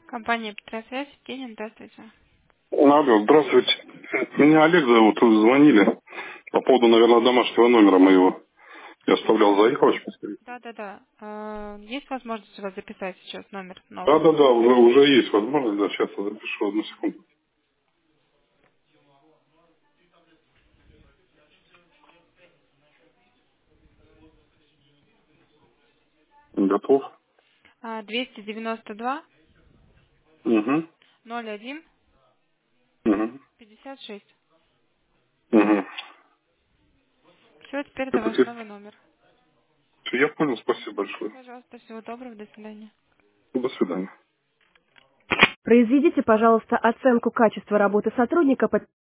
Компания Петросвязь, Евгения, здравствуйте. Алло, здравствуйте. Меня Олег зовут, вы звонили по поводу, наверное, домашнего номера моего. Я оставлял заявочку. Да. Есть возможность у вас записать сейчас номер новый? Да, уже есть возможность, да, сейчас я запишу, одну секунду. Готов? 292 Угу. 01 Угу. 56. Угу. Все, теперь это Это ваш все? новый номер. Я понял, спасибо большое. Пожалуйста, всего доброго, до свидания. До свидания. Произведите, пожалуйста, оценку качества работы сотрудника по